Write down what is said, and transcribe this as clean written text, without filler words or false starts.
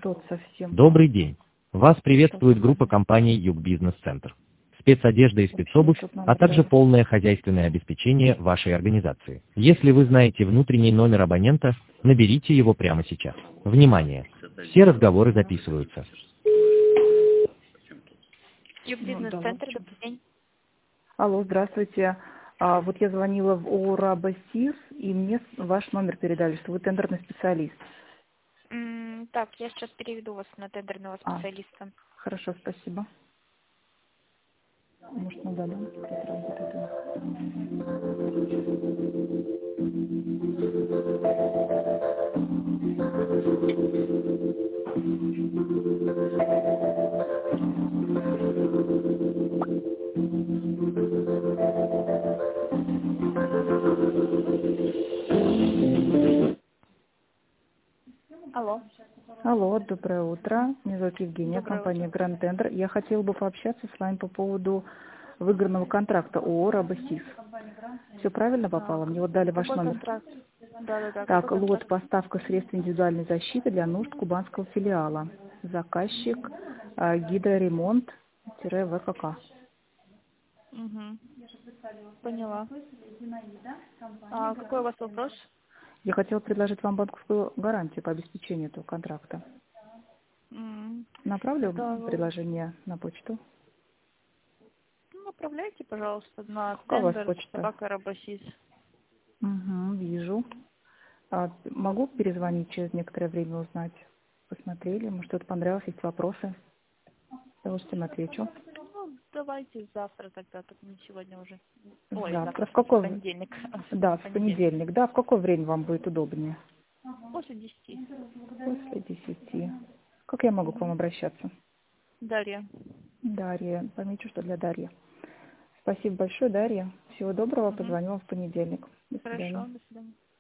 что-то совсем. Добрый день. Вас приветствует группа компаний Юг Бизнес Центр. Спецодежда и спецобувь, а также полное хозяйственное обеспечение вашей организации. Если вы знаете внутренний номер абонента, наберите его прямо сейчас. Внимание! Все разговоры записываются. Юг Бизнес-центр, добрый день. Алло, здравствуйте. Вот я звонила в ООО «Абасис», и мне ваш номер передали, что вы тендерный специалист. Так, я сейчас переведу вас на тендерного специалиста. Хорошо, спасибо. Может, ну да, кто-то работает. Алло. Алло, доброе утро. Меня зовут Евгения, Доброе компания утро. Grand Tender. Я хотела бы пообщаться с вами по поводу выигранного контракта ООО «Абасис». Все правильно попало? Мне вот дали ваш Какой номер. контракт? Да, Так, какой лот контракт? поставка средств индивидуальной защиты для нужд кубанского филиала. Заказчик гидроремонт-ВКК. Угу. Поняла. А какой у вас вопрос? Я хотела предложить вам банковскую гарантию по обеспечению этого контракта. Направлю Это... предложение на почту? Направляйте, пожалуйста, на Какая у вас тендер почта? собака Робосис. Угу, вижу. Могу перезвонить через некоторое время, узнать? Посмотрели, может, что-то понравилось, есть вопросы? С удовольствием отвечу. Ну, давайте завтра тогда, так не сегодня уже. Завтра. Завтра, В в какой? понедельник. Да, в понедельник. Да, в какое время вам будет удобнее? После 10. После 10. Как я могу к вам обращаться? Дарья. Дарья. Помечу, что для Дарьи. Спасибо большое, Дарья. Всего доброго. Позвоню вам в понедельник. До свидания. Хорошо, до свидания.